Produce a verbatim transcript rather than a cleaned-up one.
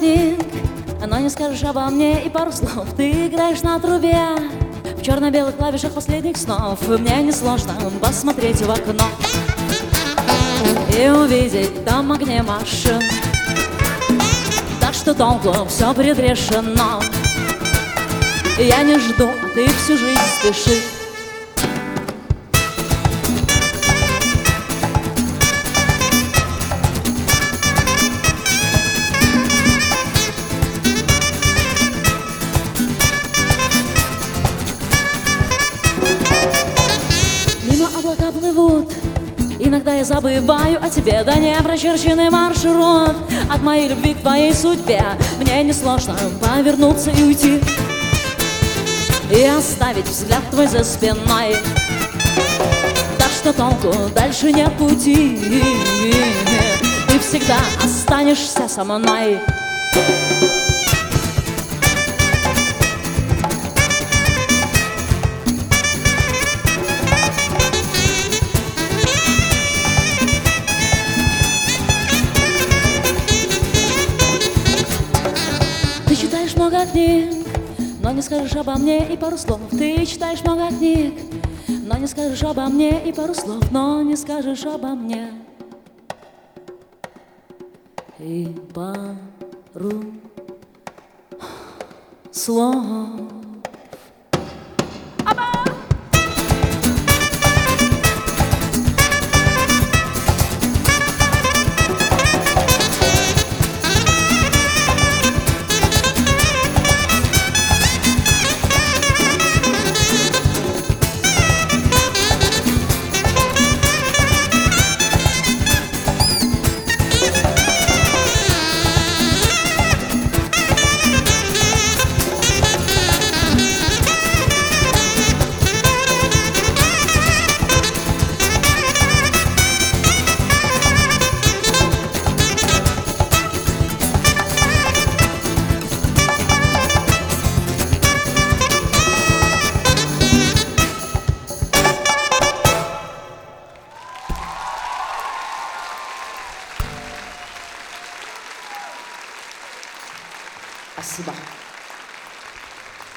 книг, но не скажешь обо мне и пару слов. Ты играешь на трубе в черно-белых клавишах последних снов. Мне несложно посмотреть в окно и увидеть там огни машин. Так что толку, все предрешено. Я не жду, а ты всю жизнь спеши. Мимо облака плывут, иногда я забываю о тебе. Да не прочерченный маршрут от моей любви к твоей судьбе. Мне несложно повернуться и уйти, и оставить взгляд твой за спиной. Так что толку, дальше нет пути. Ты всегда останешься со мной. Ты читаешь много книг, но не скажешь обо мне и пару слов. Ты читаешь много книг, но не скажешь обо мне и пару слов. Но не скажешь обо мне и пару слов.